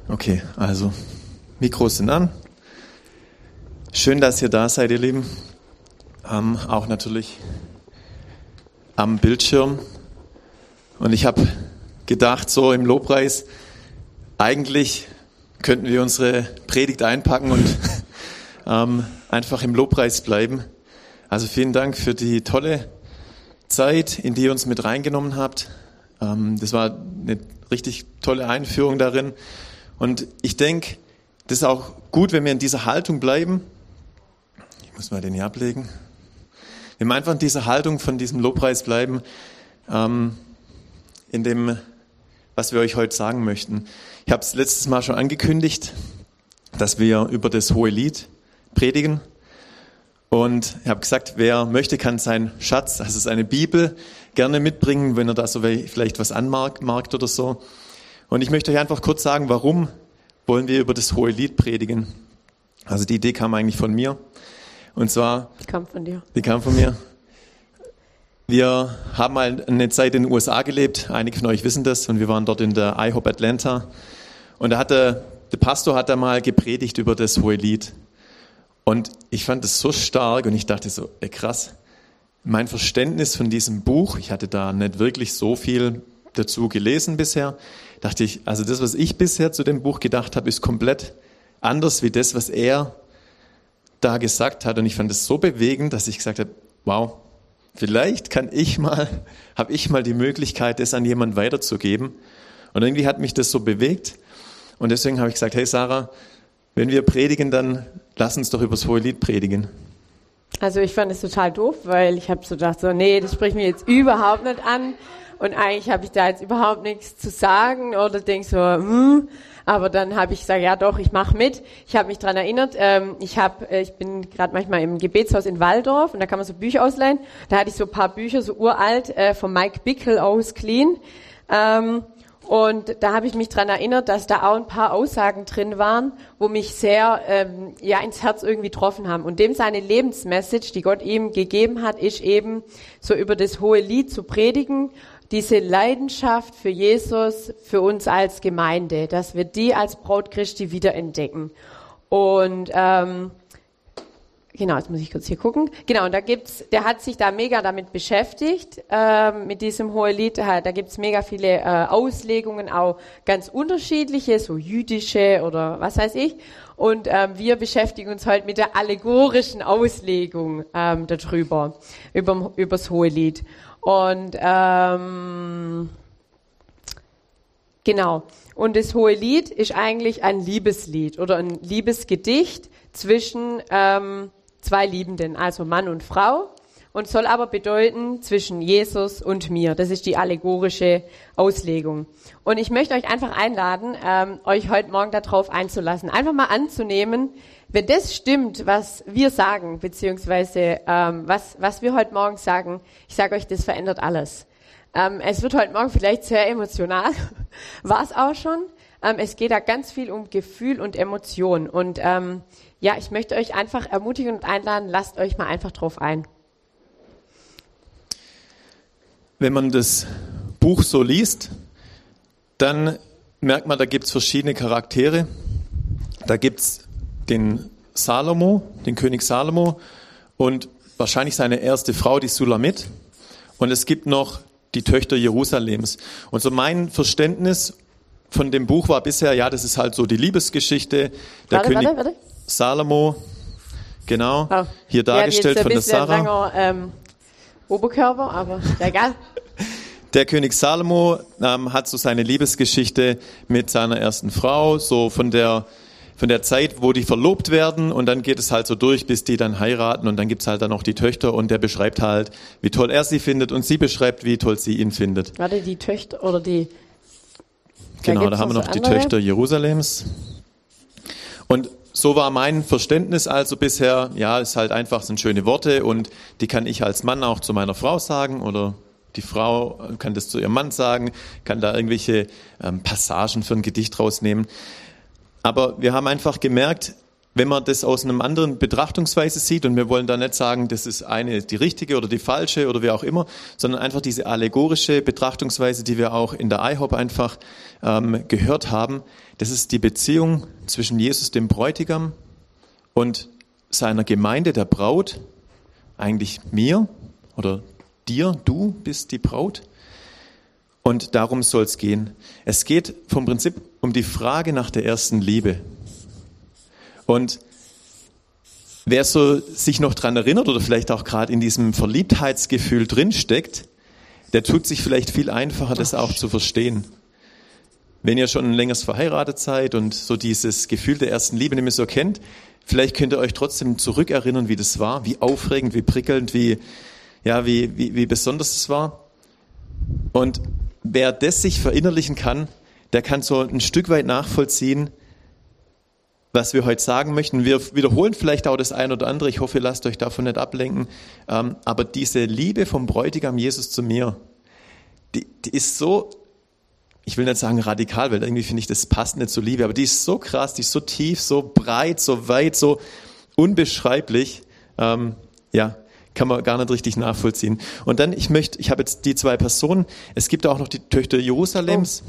Okay, also Mikros sind an. Schön, dass ihr da seid, ihr Lieben. Auch natürlich am Bildschirm. Und ich habe gedacht, so im Lobpreis, eigentlich könnten wir unsere Predigt einpacken und einfach im Lobpreis bleiben. Also vielen Dank für die tolle Zeit, in die ihr uns mit reingenommen habt. Das war eine richtig tolle Einführung darin. Und ich denke, das ist auch gut, wenn wir in dieser Haltung bleiben. Ich muss mal den hier ablegen. Wenn wir einfach in dieser Haltung von diesem Lobpreis bleiben, in dem, was wir euch heute sagen möchten. Ich habe es letztes Mal schon angekündigt, dass wir über das Hohelied predigen. Und ich habe gesagt, wer möchte, kann seinen Schatz, also seine Bibel, gerne mitbringen, wenn er da so vielleicht was anmerkt oder so. Und ich möchte euch einfach kurz sagen, warum wollen wir über das Hohelied predigen. Also die Idee kam eigentlich von mir. Und zwar... Die kam von dir. Die kam von mir. Wir haben mal eine Zeit in den USA gelebt, einige von euch wissen das, und wir waren dort in der IHOP Atlanta. Und da hat der Pastor hat da mal gepredigt über das Hohelied. Und ich fand das so stark und ich dachte so, krass, mein Verständnis von diesem Buch, ich hatte da nicht wirklich so viel dazu gelesen bisher, dachte ich, also das, was ich bisher zu dem Buch gedacht habe, ist komplett anders wie das, was er da gesagt hat. Und ich fand es so bewegend, dass ich gesagt habe, wow, vielleicht habe ich mal die Möglichkeit, das an jemanden weiterzugeben. Und irgendwie hat mich das so bewegt. Und deswegen habe ich gesagt, hey Sarah, wenn wir predigen, dann lass uns doch über das Hohelied predigen. Also ich fand es total doof, weil ich habe so gedacht, nee, das spricht mich jetzt überhaupt nicht an. Und eigentlich habe ich da jetzt überhaupt nichts zu sagen oder denke so, aber dann habe ich gesagt, ja doch, ich mache mit. Ich habe mich dran erinnert, ich bin gerade manchmal im Gebetshaus in Walldorf und da kann man so Bücher ausleihen. Da hatte ich so ein paar Bücher, so uralt, von Mike Bickle ausgeliehen. Und da habe ich mich dran erinnert, dass da auch ein paar Aussagen drin waren, wo mich sehr ins Herz irgendwie getroffen haben. Und dem seine Lebensmessage, die Gott ihm gegeben hat, ist eben so über das Hohelied zu predigen, diese Leidenschaft für Jesus, für uns als Gemeinde, dass wir die als Braut Christi wiederentdecken. Und genau, jetzt muss ich kurz hier gucken. Genau, und der hat sich da mega damit beschäftigt, mit diesem Hohelied. Da gibt's mega viele Auslegungen, auch ganz unterschiedliche, so jüdische oder was weiß ich. Und wir beschäftigen uns heute mit der allegorischen Auslegung darüber, übers Hohelied. Und genau. Und das Hohelied ist eigentlich ein Liebeslied oder ein Liebesgedicht zwischen zwei Liebenden, also Mann und Frau, und soll aber bedeuten zwischen Jesus und mir. Das ist die allegorische Auslegung. Und ich möchte euch einfach einladen, euch heute Morgen darauf einzulassen, einfach mal anzunehmen, wenn das stimmt, was wir sagen, beziehungsweise was wir heute Morgen sagen, ich sage euch, das verändert alles. Es wird heute Morgen vielleicht sehr emotional, war es auch schon. Es geht da ganz viel um Gefühl und Emotion. Und ich möchte euch einfach ermutigen und einladen, lasst euch mal einfach drauf ein. Wenn man das Buch so liest, dann merkt man, da gibt es verschiedene Charaktere. Da gibt es den König Salomo und wahrscheinlich seine erste Frau, die Sulamit. Und es gibt noch die Töchter Jerusalems. Und so mein Verständnis von dem Buch war bisher, ja, das ist halt so die Liebesgeschichte. Der König Salomo, genau, hier dargestellt von der Sarah. Langer, Oberkörper, aber egal. Der König Salomo hat so seine Liebesgeschichte mit seiner ersten Frau, so von der Zeit, wo die verlobt werden, und dann geht es halt so durch, bis die dann heiraten, und dann gibt's halt dann noch die Töchter, und der beschreibt halt, wie toll er sie findet, und sie beschreibt, wie toll sie ihn findet. Warte, die Töchter oder die... Genau, da haben wir noch die Töchter Jerusalems. Und so war mein Verständnis also bisher, ja, ist halt einfach, sind schöne Worte, und die kann ich als Mann auch zu meiner Frau sagen, oder die Frau kann das zu ihrem Mann sagen, kann da irgendwelche Passagen für ein Gedicht rausnehmen. Aber wir haben einfach gemerkt, wenn man das aus einem anderen Betrachtungsweise sieht, und wir wollen da nicht sagen, das ist eine die richtige oder die falsche oder wie auch immer, sondern einfach diese allegorische Betrachtungsweise, die wir auch in der IHOP einfach gehört haben, das ist die Beziehung zwischen Jesus, dem Bräutigam, und seiner Gemeinde, der Braut, eigentlich mir oder dir, du bist die Braut. Und darum soll es gehen. Es geht vom Prinzip um die Frage nach der ersten Liebe. Und wer so sich noch dran erinnert oder vielleicht auch gerade in diesem Verliebtheitsgefühl drinsteckt, der tut sich vielleicht viel einfacher, das auch zu verstehen. Wenn ihr schon länger verheiratet seid und so dieses Gefühl der ersten Liebe nicht mehr so kennt, vielleicht könnt ihr euch trotzdem zurückerinnern, wie das war, wie aufregend, wie prickelnd, wie besonders es war. Und wer das sich verinnerlichen kann, der kann so ein Stück weit nachvollziehen, was wir heute sagen möchten. Wir wiederholen vielleicht auch das ein oder andere. Ich hoffe, ihr lasst euch davon nicht ablenken. Aber diese Liebe vom Bräutigam Jesus zu mir, die ist so, ich will nicht sagen radikal, weil irgendwie finde ich, das passt nicht zur Liebe, aber die ist so krass, die ist so tief, so breit, so weit, so unbeschreiblich. Kann man gar nicht richtig nachvollziehen. Und dann, ich habe jetzt die zwei Personen, es gibt auch noch die Töchter Jerusalems.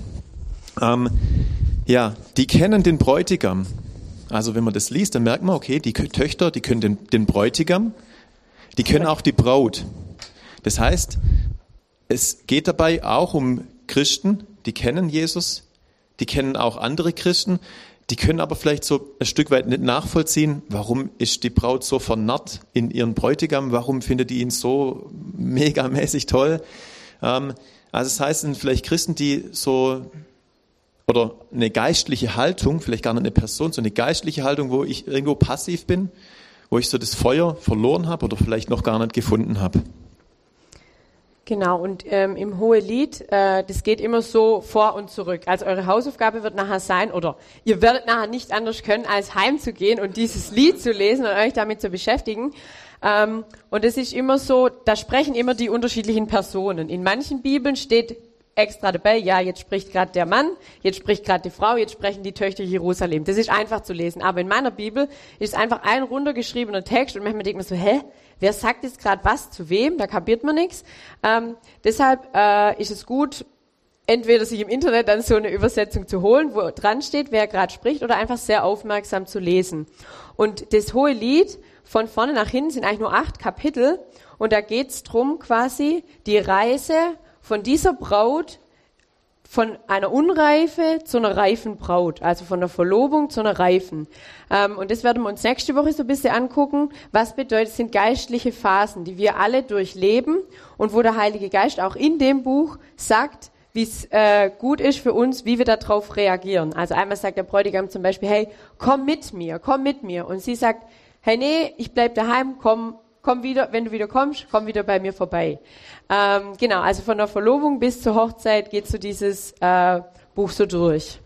Die kennen den Bräutigam. Also wenn man das liest, dann merkt man, okay, die Töchter, die können den Bräutigam, die können auch die Braut. Das heißt, es geht dabei auch um Christen, die kennen Jesus, die kennen auch andere Christen, die können aber vielleicht so ein Stück weit nicht nachvollziehen, warum ist die Braut so vernarrt in ihren Bräutigam, warum findet die ihn so megamäßig toll. Also das heißt, es sind vielleicht Christen, die so, oder eine geistliche Haltung, vielleicht gar nicht eine Person, so eine geistliche Haltung, wo ich irgendwo passiv bin, wo ich so das Feuer verloren habe oder vielleicht noch gar nicht gefunden habe. Genau, und im Hohelied, das geht immer so vor und zurück. Also eure Hausaufgabe wird nachher sein, oder ihr werdet nachher nicht anders können, als heimzugehen und dieses Lied zu lesen und euch damit zu beschäftigen. Und es ist immer so, da sprechen immer die unterschiedlichen Personen. In manchen Bibeln steht extra dabei, ja, jetzt spricht gerade der Mann, jetzt spricht gerade die Frau, jetzt sprechen die Töchter Jerusalem. Das ist einfach zu lesen. Aber in meiner Bibel ist einfach ein runtergeschriebener Text und manchmal denkt man so, wer sagt jetzt gerade was zu wem? Da kapiert man nichts. Deshalb ist es gut, entweder sich im Internet dann so eine Übersetzung zu holen, wo dran steht, wer gerade spricht, oder einfach sehr aufmerksam zu lesen. Und das Hohelied von vorne nach hinten sind eigentlich nur 8 Kapitel und da geht's drum quasi die Reise von dieser Braut von einer Unreife zu einer reifen Braut, also von der Verlobung zu einer reifen. Und das werden wir uns nächste Woche so ein bisschen angucken. Was bedeutet, sind geistliche Phasen, die wir alle durchleben und wo der Heilige Geist auch in dem Buch sagt, wie es gut ist für uns, wie wir darauf reagieren. Also einmal sagt der Bräutigam zum Beispiel, hey, komm mit mir. Und sie sagt, hey, nee, ich bleib daheim, komm wieder, wenn du wieder kommst, komm wieder bei mir vorbei. Genau, also von der Verlobung bis zur Hochzeit geht so dieses Buch so durch.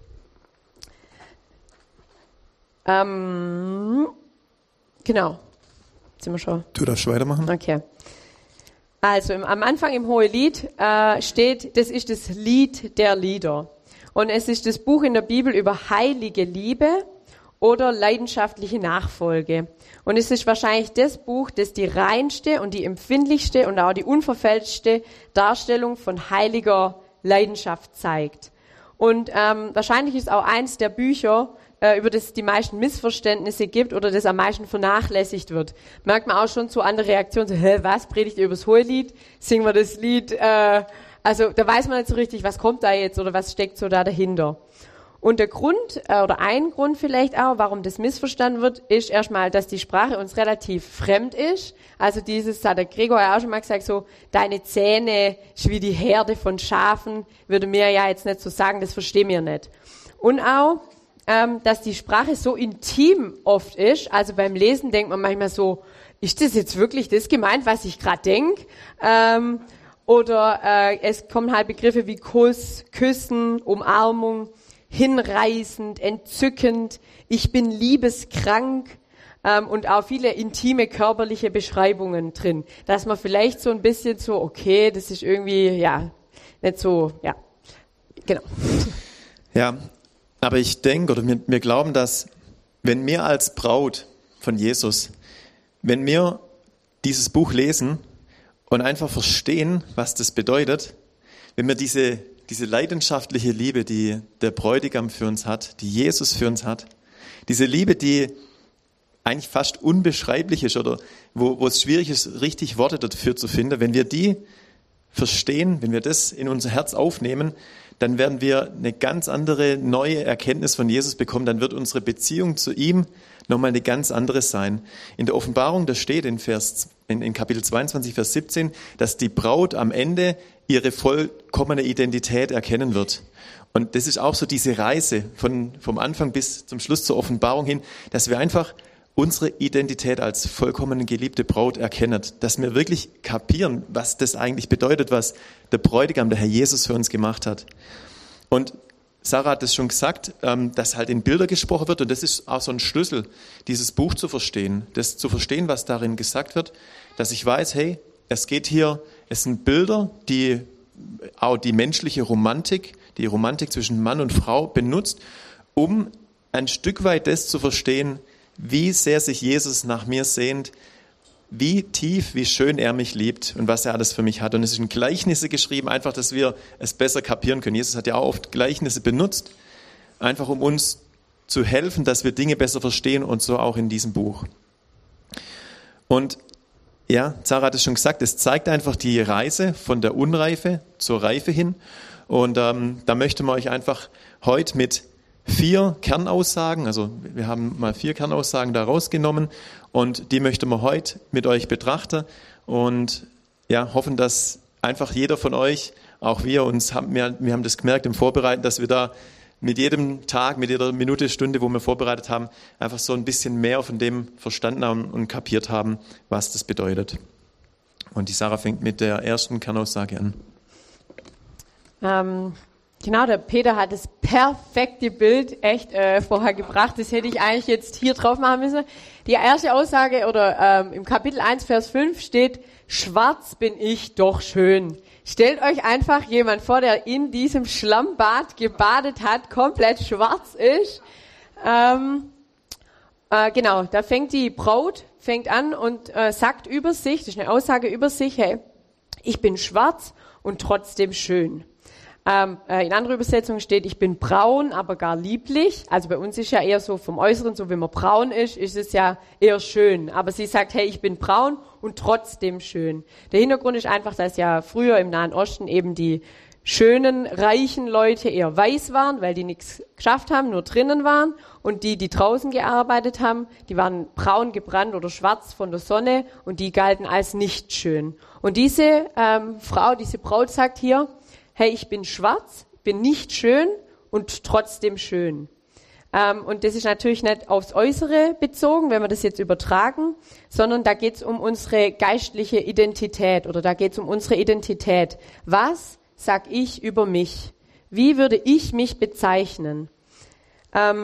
Genau. Jetzt sind wir schon. Du darfst weitermachen. Okay. Also am Anfang im Hohelied steht, das ist das Lied der Lieder. Und es ist das Buch in der Bibel über heilige Liebe oder leidenschaftliche Nachfolge. Und es ist wahrscheinlich das Buch, das die reinste und die empfindlichste und auch die unverfälschte Darstellung von heiliger Leidenschaft zeigt. Und wahrscheinlich ist auch eins der Bücher, über das es die meisten Missverständnisse gibt oder das am meisten vernachlässigt wird. Merkt man auch schon so an der Reaktion, so, was, predigt ihr über das Hohelied? Singen wir das Lied? Also da weiß man nicht so richtig, was kommt da jetzt oder was steckt so da dahinter. Und der Grund, oder ein Grund vielleicht auch, warum das missverstanden wird, ist erstmal, dass die Sprache uns relativ fremd ist. Also dieses, hat der Gregor ja auch schon mal gesagt, so, deine Zähne ist wie die Herde von Schafen, würde mir ja jetzt nicht so sagen, das verstehen wir nicht. Und auch, dass die Sprache so intim oft ist, also beim Lesen denkt man manchmal so, ist das jetzt wirklich das gemeint, was ich gerade denke? Oder es kommen halt Begriffe wie Kuss, Küssen, Umarmung, hinreißend, entzückend, ich bin liebeskrank und auch viele intime körperliche Beschreibungen drin, dass man vielleicht so ein bisschen so, okay, das ist irgendwie, ja, nicht so, ja, genau. Ja, aber ich denke, oder wir glauben, dass wenn wir als Braut von Jesus, wenn wir dieses Buch lesen und einfach verstehen, was das bedeutet, wenn wir diese leidenschaftliche Liebe, die der Bräutigam für uns hat, die Jesus für uns hat, diese Liebe, die eigentlich fast unbeschreiblich ist oder wo es schwierig ist, richtig Worte dafür zu finden, wenn wir die verstehen, wenn wir das in unser Herz aufnehmen, dann werden wir eine ganz andere, neue Erkenntnis von Jesus bekommen. Dann wird unsere Beziehung zu ihm nochmal eine ganz andere sein. In der Offenbarung, da steht in Kapitel 22, Vers 17, dass die Braut am Ende ihre vollkommene Identität erkennen wird. Und das ist auch so diese Reise vom Anfang bis zum Schluss zur Offenbarung hin, dass wir einfach unsere Identität als vollkommene geliebte Braut erkennen, dass wir wirklich kapieren, was das eigentlich bedeutet, was der Bräutigam, der Herr Jesus für uns gemacht hat. Und Sarah hat es schon gesagt, dass halt in Bilder gesprochen wird und das ist auch so ein Schlüssel, dieses Buch zu verstehen, das zu verstehen, was darin gesagt wird, dass ich weiß, hey, es sind Bilder, die auch die menschliche Romantik, die Romantik zwischen Mann und Frau benutzt, um ein Stück weit das zu verstehen, wie sehr sich Jesus nach mir sehnt, wie tief, wie schön er mich liebt und was er alles für mich hat. Und es ist in Gleichnisse geschrieben, einfach, dass wir es besser kapieren können. Jesus hat ja auch oft Gleichnisse benutzt, einfach um uns zu helfen, dass wir Dinge besser verstehen und so auch in diesem Buch. Und ja, Sarah hat es schon gesagt, es zeigt einfach die Reise von der Unreife zur Reife hin. Und da möchten wir euch einfach heute mit 4 Kernaussagen, also wir haben mal 4 Kernaussagen da rausgenommen und die möchten wir heute mit euch betrachten und ja, hoffen, dass einfach jeder von euch, auch wir haben das gemerkt im Vorbereiten, dass wir da mit jedem Tag, mit jeder Minute, Stunde, wo wir vorbereitet haben, einfach so ein bisschen mehr von dem verstanden haben und kapiert haben, was das bedeutet. Und die Sarah fängt mit der ersten Kernaussage an. Genau, der Peter hat das perfekte Bild echt vorher gebracht. Das hätte ich eigentlich jetzt hier drauf machen müssen. Die erste Aussage oder im Kapitel 1, Vers 5 steht, schwarz bin ich doch schön. Stellt euch einfach jemand vor, der in diesem Schlammbad gebadet hat, komplett schwarz ist. Genau, da fängt die Braut an und sagt über sich, das ist eine Aussage über sich, hey, ich bin schwarz und trotzdem schön. In anderer Übersetzung steht, ich bin braun, aber gar lieblich. Also bei uns ist ja eher so vom Äußeren, so wenn man braun ist es ja eher schön. Aber sie sagt, hey, ich bin braun und trotzdem schön. Der Hintergrund ist einfach, dass ja früher im Nahen Osten eben die schönen, reichen Leute eher weiß waren, weil die nichts geschafft haben, nur drinnen waren. Und die draußen gearbeitet haben, die waren braun gebrannt oder schwarz von der Sonne und die galten als nicht schön. Und diese diese Braut sagt hier, hey, ich bin schwarz, bin nicht schön und trotzdem schön. Und das ist natürlich nicht aufs Äußere bezogen, wenn wir das jetzt übertragen, sondern da geht es um unsere geistliche Identität oder da geht es um unsere Identität. Was sag ich über mich? Wie würde ich mich bezeichnen? Da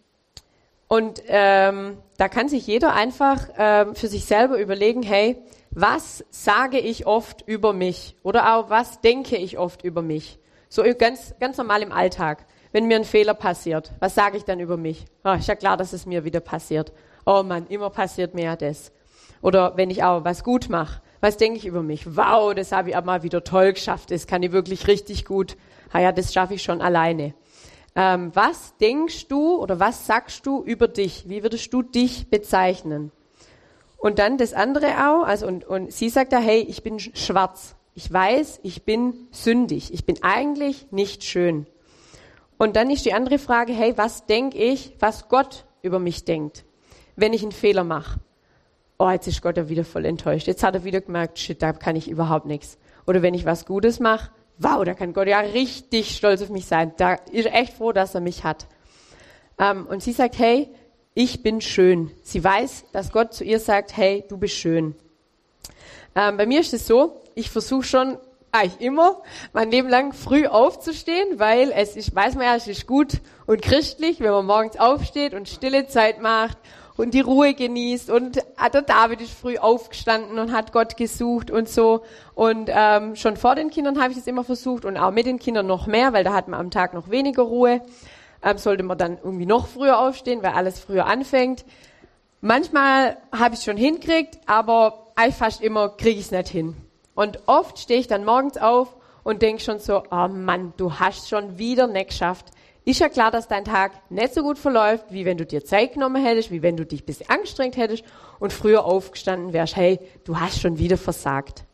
kann sich jeder einfach für sich selber überlegen, hey, was sage ich oft über mich? Oder auch, was denke ich oft über mich? So ganz normal im Alltag. Wenn mir ein Fehler passiert, was sage ich dann über mich? Oh, ist ja klar, dass es mir wieder passiert. Oh Mann, immer passiert mir ja das. Oder wenn ich auch was gut mache, was denke ich über mich? Wow, das habe ich auch mal wieder toll geschafft. Das kann ich wirklich richtig gut. Ja, das schaffe ich schon alleine. Was denkst du oder was sagst du über dich? Wie würdest du dich bezeichnen? Und dann das andere auch, also und sie sagt da, hey, ich bin schwarz. Ich weiß, ich bin sündig. Ich bin eigentlich nicht schön. Und dann ist die andere Frage, hey, was denke ich, was Gott über mich denkt, wenn ich einen Fehler mache? Oh, jetzt ist Gott ja wieder voll enttäuscht. Jetzt hat er wieder gemerkt, shit, da kann ich überhaupt nichts. Oder wenn ich was Gutes mache, wow, da kann Gott ja richtig stolz auf mich sein. Da ist er echt froh, dass er mich hat. Und sie sagt, hey, ich bin schön. Sie weiß, dass Gott zu ihr sagt, hey, du bist schön. Bei mir ist es so, ich versuche schon eigentlich immer mein Leben lang früh aufzustehen, weil es ist gut und christlich, wenn man morgens aufsteht und stille Zeit macht und die Ruhe genießt. Und der David ist früh aufgestanden und hat Gott gesucht und so. Und schon vor den Kindern habe ich das immer versucht und auch mit den Kindern noch mehr, weil da hat man am Tag noch weniger Ruhe. sollte man dann irgendwie noch früher aufstehen, weil alles früher anfängt. Manchmal habe ich es schon hingekriegt, aber eigentlich fast immer kriege ich es nicht hin. Und oft stehe ich dann morgens auf und denke schon so, oh Mann, du hast schon wieder nicht geschafft. Ist ja klar, dass dein Tag nicht so gut verläuft, wie wenn du dir Zeit genommen hättest, wie wenn du dich ein bisschen angestrengt hättest und früher aufgestanden wärst. Hey, du hast schon wieder versagt.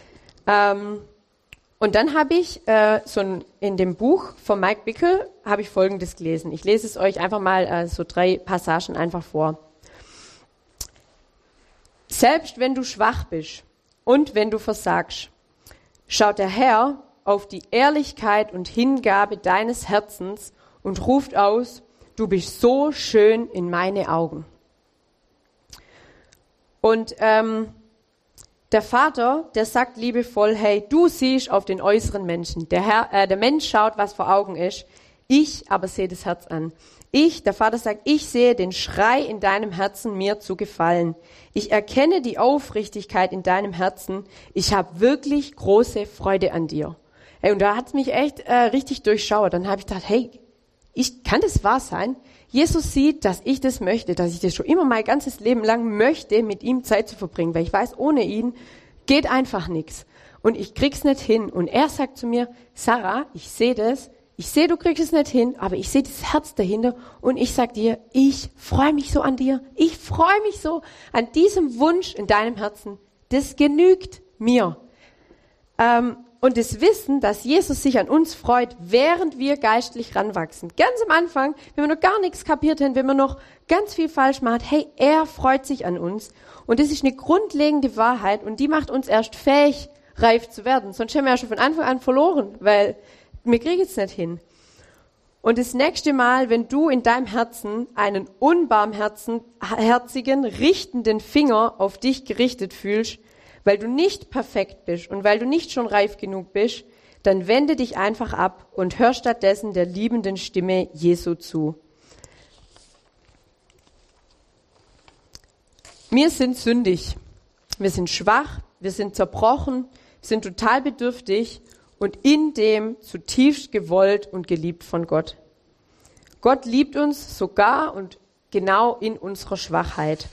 Und dann habe ich in dem Buch von Mike Bickle habe ich Folgendes gelesen. Ich lese es euch einfach mal so 3 Passagen einfach vor. Selbst wenn du schwach bist und wenn du versagst, schaut der Herr auf die Ehrlichkeit und Hingabe deines Herzens und ruft aus, du bist so schön in meine Augen. Und der Vater, der sagt liebevoll, hey, du siehst auf den äußeren Menschen. Der Mensch schaut, was vor Augen ist. Ich aber sehe das Herz an. Der Vater sagt, ich sehe den Schrei in deinem Herzen, mir zu gefallen. Ich erkenne die Aufrichtigkeit in deinem Herzen. Ich habe wirklich große Freude an dir. Hey, und da hat es mich echt richtig durchschauert. Dann habe ich gedacht, hey, kann das wahr sein? Jesus sieht, dass ich das möchte, dass ich das schon immer mein ganzes Leben lang möchte, mit ihm Zeit zu verbringen, weil ich weiß, ohne ihn geht einfach nichts. Und ich krieg's nicht hin. Und er sagt zu mir, Sarah, ich sehe das. Ich sehe, du kriegst es nicht hin, aber ich sehe das Herz dahinter und ich sag dir, ich freue mich so an dir. Ich freue mich so an diesem Wunsch in deinem Herzen. Das genügt mir. Und das Wissen, dass Jesus sich an uns freut, während wir geistlich ranwachsen. Ganz am Anfang, wenn wir noch gar nichts kapiert haben, wenn wir noch ganz viel falsch machen, hey, er freut sich an uns. Und das ist eine grundlegende Wahrheit und die macht uns erst fähig, reif zu werden. Sonst haben wir ja schon von Anfang an verloren, weil wir kriegen es nicht hin. Und das nächste Mal, wenn du in deinem Herzen einen unbarmherzigen, richtenden Finger auf dich gerichtet fühlst, weil du nicht perfekt bist und weil du nicht schon reif genug bist, dann wende dich einfach ab und hör stattdessen der liebenden Stimme Jesu zu. Wir sind sündig, wir sind schwach, wir sind zerbrochen, sind total bedürftig und in dem zutiefst gewollt und geliebt von Gott. Gott liebt uns sogar und genau in unserer Schwachheit.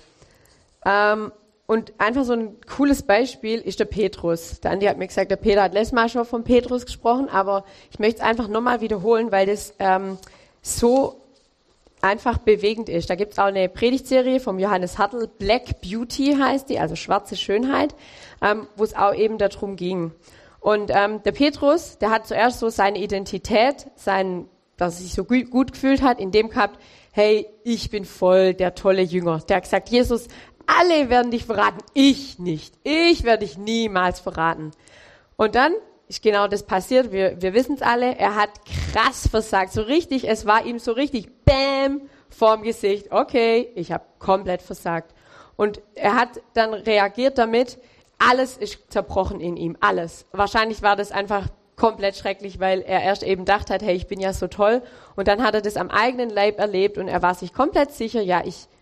Und einfach so ein cooles Beispiel ist der Petrus. Der Andi hat mir gesagt, der Peter hat letztes Mal schon von Petrus gesprochen, aber ich möchte es einfach nochmal wiederholen, weil das so einfach bewegend ist. Da gibt es auch eine Predigtserie vom Johannes Hartl, Black Beauty heißt die, also schwarze Schönheit, wo es auch eben darum ging. Und der Petrus, der hat zuerst so seine Identität, dass er sich so gut gefühlt hat, in dem gehabt, hey, ich bin voll der tolle Jünger. Der hat gesagt, Jesus, alle werden dich verraten, ich nicht. Ich werde dich niemals verraten. Und dann ist genau das passiert, wir wissen es alle, er hat krass versagt, so richtig, es war ihm so richtig, bam, vorm Gesicht, okay, ich habe komplett versagt. Und er hat dann reagiert damit, alles ist zerbrochen in ihm, alles. Wahrscheinlich war das einfach komplett schrecklich, weil er erst eben gedacht hat, hey, ich bin ja so toll. Und dann hat er das am eigenen Leib erlebt und er war sich komplett sicher, ja,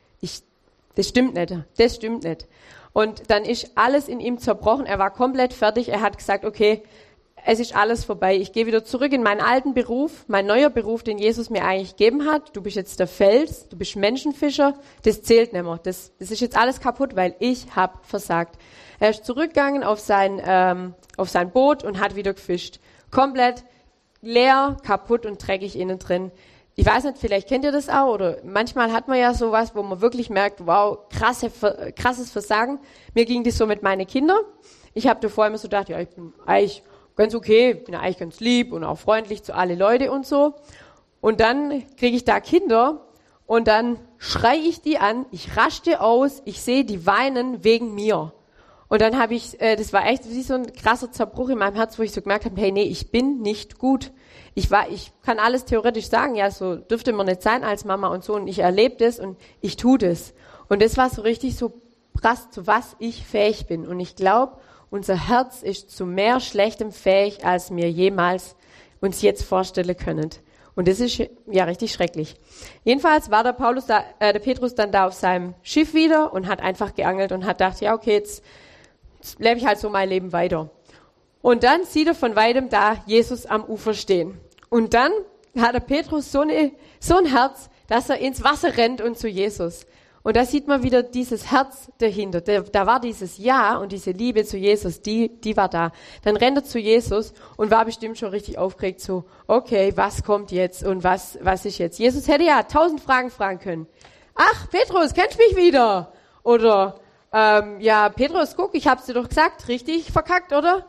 das stimmt nicht. Und dann ist alles in ihm zerbrochen, er war komplett fertig, er hat gesagt, okay, es ist alles vorbei, ich gehe wieder zurück in meinen alten Beruf, mein neuer Beruf, den Jesus mir eigentlich gegeben hat. Du bist jetzt der Fels, du bist Menschenfischer, das zählt nicht mehr. Das ist jetzt alles kaputt, weil ich habe versagt. Er ist zurückgegangen auf sein Boot und hat wieder gefischt. Komplett leer, kaputt und dreckig innen drin. Ich weiß nicht, vielleicht kennt ihr das auch, oder manchmal hat man ja sowas, wo man wirklich merkt, wow, krasses Versagen. Mir ging das so mit meinen Kindern. Ich habe davor immer so gedacht, ja, ich bin eigentlich ganz okay, bin eigentlich ganz lieb und auch freundlich zu alle Leute und so. Und dann kriege ich da Kinder und dann schreie ich die an, ich raschte aus, ich sehe die weinen wegen mir. Und dann habe ich, das war echt wie so ein krasser Zerbruch in meinem Herz, wo ich so gemerkt habe, hey, nee, ich bin nicht gut. Ich kann alles theoretisch sagen, ja, so dürfte man nicht sein als Mama und so, und ich erlebe das und ich tue das. Und das war so richtig so krass, zu was ich fähig bin. Und ich glaube, unser Herz ist zu mehr Schlechtem fähig, als wir jemals uns jetzt vorstellen können. Und das ist ja richtig schrecklich. Jedenfalls war der Petrus dann da auf seinem Schiff wieder und hat einfach geangelt und hat gedacht, ja, okay, jetzt lebe ich halt so mein Leben weiter. Und dann sieht er von weitem da Jesus am Ufer stehen. Und dann hat der Petrus so ein Herz, dass er ins Wasser rennt und zu Jesus. Und da sieht man wieder dieses Herz dahinter. Da war dieses Ja und diese Liebe zu Jesus, die war da. Dann rennt er zu Jesus und war bestimmt schon richtig aufgeregt, so, okay, was kommt jetzt und was ist jetzt? Jesus hätte ja 1000 Fragen fragen können. Ach, Petrus, kennst mich wieder? Oder, ja, Petrus, guck, ich hab's dir doch gesagt, richtig verkackt, oder?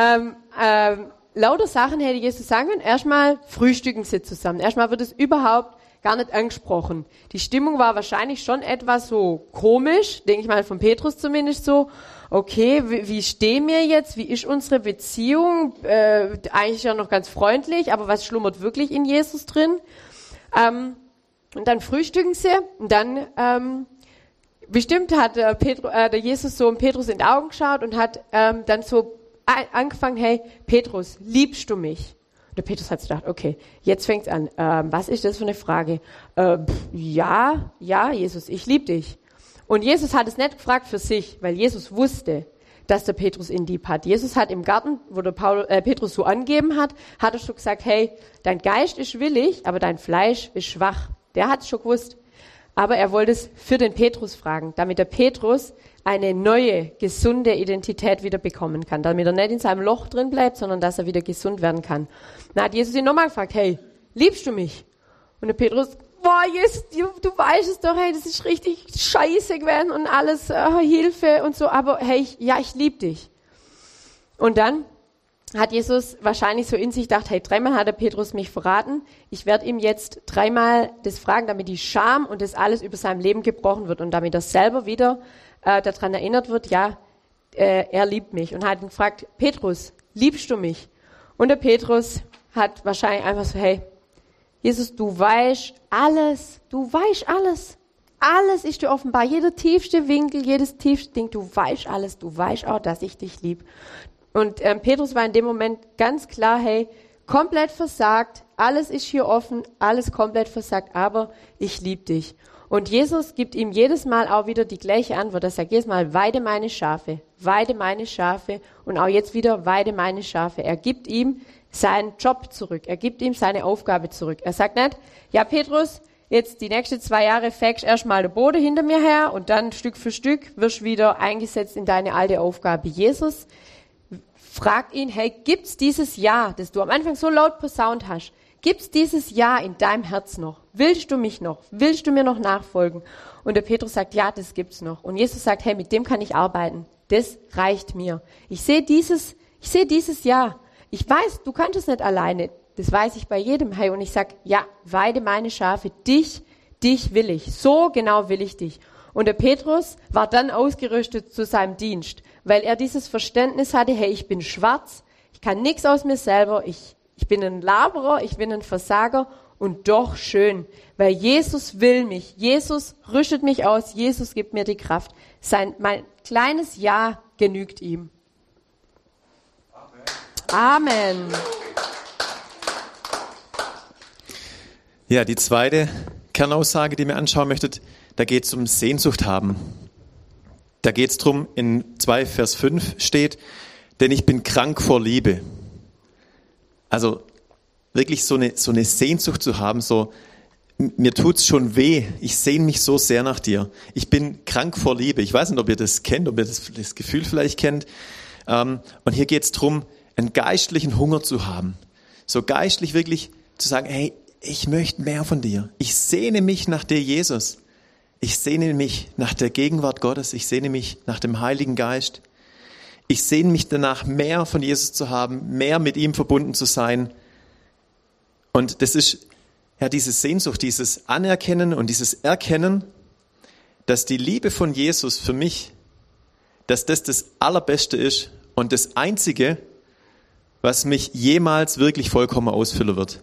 Lauter Sachen hätte Jesus sagen können. Erstmal frühstücken sie zusammen. Erstmal wird es überhaupt gar nicht angesprochen. Die Stimmung war wahrscheinlich schon etwas so komisch, denke ich mal von Petrus zumindest so. Okay, wie stehen wir jetzt? Wie ist unsere Beziehung? Eigentlich ja noch ganz freundlich, aber was schlummert wirklich in Jesus drin? Und dann frühstücken sie und dann bestimmt hat der Jesus so Petrus in die Augen geschaut und hat dann so angefangen, hey, Petrus, liebst du mich? Und der Petrus hat gedacht, okay, jetzt fängt's an. Was ist das für eine Frage? Ja, Jesus, ich liebe dich. Und Jesus hat es nicht gefragt für sich, weil Jesus wusste, dass der Petrus ihn lieb hat. Jesus hat im Garten, wo der Petrus so angegeben hat er schon gesagt, hey, dein Geist ist willig, aber dein Fleisch ist schwach. Der hat es schon gewusst. Aber er wollte es für den Petrus fragen, damit der Petrus eine neue, gesunde Identität wieder bekommen kann. Damit er nicht in seinem Loch drin bleibt, sondern dass er wieder gesund werden kann. Dann hat Jesus ihn nochmal gefragt, hey, liebst du mich? Und der Petrus, boah, Jesus, du weißt es doch, hey, das ist richtig scheiße gewesen und alles, Hilfe und so, aber hey, ich liebe dich. Und dann hat Jesus wahrscheinlich so in sich gedacht, hey, 3-mal hat der Petrus mich verraten, ich werde ihm jetzt 3-mal das fragen, damit die Scham und das alles über seinem Leben gebrochen wird und damit er selber wieder daran erinnert wird, ja, er liebt mich. Und hat ihn gefragt, Petrus, liebst du mich? Und der Petrus hat wahrscheinlich einfach so, hey, Jesus, du weißt alles. Alles ist dir offenbar, jeder tiefste Winkel, jedes tiefste Ding, du weißt alles, du weißt auch, dass ich dich lieb. Und Petrus war in dem Moment ganz klar, hey, komplett versagt, alles ist hier offen, alles komplett versagt, aber ich liebe dich. Und Jesus gibt ihm jedes Mal auch wieder die gleiche Antwort. Er sagt jedes Mal, weide meine Schafe und auch jetzt wieder, weide meine Schafe. Er gibt ihm seinen Job zurück, er gibt ihm seine Aufgabe zurück. Er sagt nicht, ja Petrus, jetzt die nächsten 2 Jahre fegst erstmal den Boden hinter mir her und dann Stück für Stück wirst wieder eingesetzt in deine alte Aufgabe. Jesus fragt ihn, hey, gibt's dieses Ja, das du am Anfang so laut posaunt hast, gibt's dieses Ja in deinem Herz noch? Willst du mich noch? Willst du mir noch nachfolgen? Und der Petrus sagt, ja, das gibt's noch. Und Jesus sagt, hey, mit dem kann ich arbeiten. Das reicht mir. Ich sehe dieses Ja. Ich weiß, du kannst es nicht alleine. Das weiß ich bei jedem. Hey, und ich sag, ja, weide meine Schafe. Dich will ich. So genau will ich dich. Und der Petrus war dann ausgerüstet zu seinem Dienst, weil er dieses Verständnis hatte, hey, ich bin schwarz, ich kann nichts aus mir selber, ich bin ein Laberer, ich bin ein Versager und doch schön, weil Jesus will mich, Jesus rüstet mich aus, Jesus gibt mir die Kraft. Mein kleines Ja genügt ihm. Amen. Ja, die zweite Kernaussage, die ihr anschauen möchtet, da geht es um Sehnsucht haben. Da geht es darum, in 2 Vers 5 steht, denn ich bin krank vor Liebe. Also wirklich so eine Sehnsucht zu haben, so mir tut's schon weh, ich sehne mich so sehr nach dir. Ich bin krank vor Liebe. Ich weiß nicht, ob ihr das kennt, ob ihr das Gefühl vielleicht kennt. Und hier geht es darum, einen geistlichen Hunger zu haben. So geistlich wirklich zu sagen, hey, ich möchte mehr von dir. Ich sehne mich nach dir, Jesus. Ich sehne mich nach der Gegenwart Gottes. Ich sehne mich nach dem Heiligen Geist. Ich sehne mich danach, mehr von Jesus zu haben, mehr mit ihm verbunden zu sein. Und das ist ja diese Sehnsucht, dieses Anerkennen und dieses Erkennen, dass die Liebe von Jesus für mich, dass das Allerbeste ist und das Einzige, was mich jemals wirklich vollkommen ausfüllen wird.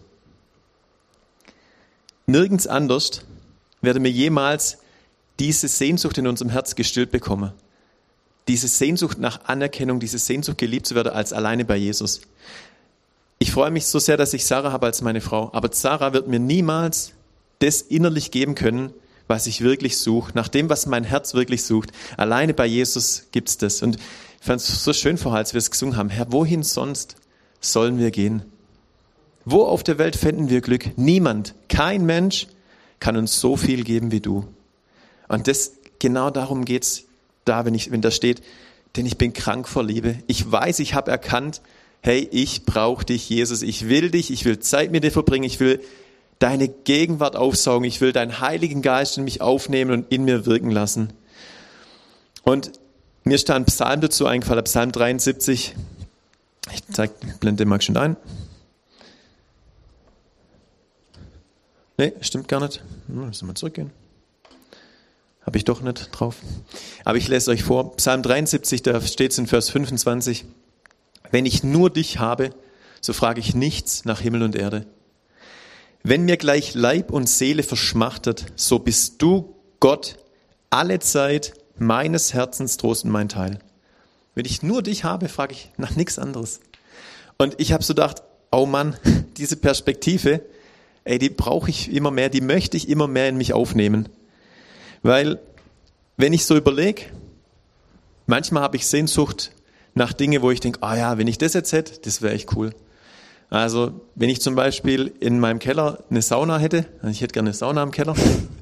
Nirgends anders werde mir jemals diese Sehnsucht in unserem Herz gestillt bekommen. Diese Sehnsucht nach Anerkennung, diese Sehnsucht geliebt zu werden als alleine bei Jesus. Ich freue mich so sehr, dass ich Sarah habe als meine Frau. Aber Sarah wird mir niemals das innerlich geben können, was ich wirklich suche, nach dem, was mein Herz wirklich sucht. Alleine bei Jesus gibt's das. Und ich fand es so schön vorher, als wir es gesungen haben. Herr, wohin sonst sollen wir gehen? Wo auf der Welt finden wir Glück? Niemand, kein Mensch kann uns so viel geben wie du. Und genau darum geht's da, wenn da steht, denn ich bin krank vor Liebe. Ich weiß, ich habe erkannt, hey, ich brauche dich, Jesus. Ich will Zeit mit dir verbringen. Ich will deine Gegenwart aufsaugen. Ich will deinen Heiligen Geist in mich aufnehmen und in mir wirken lassen. Und mir ist da ein Psalm dazu eingefallen, Psalm 73. Ich blende den mal schon ein. Nee, stimmt gar nicht. Müssen wir zurückgehen. Habe ich doch nicht drauf. Aber ich lese euch vor. Psalm 73, da steht es in Vers 25. Wenn ich nur dich habe, so frage ich nichts nach Himmel und Erde. Wenn mir gleich Leib und Seele verschmachtet, so bist du, Gott, alle Zeit meines Herzens Trost und mein Teil. Wenn ich nur dich habe, frage ich nach nichts anderes. Und ich habe so gedacht, oh Mann, diese Perspektive, die brauche ich immer mehr, die möchte ich immer mehr in mich aufnehmen. Weil, wenn ich so überlege, manchmal habe ich Sehnsucht nach Dingen, wo ich denke, wenn ich das jetzt hätte, das wäre echt cool. Also, wenn ich zum Beispiel in meinem Keller eine Sauna hätte, ich hätte gerne eine Sauna im Keller,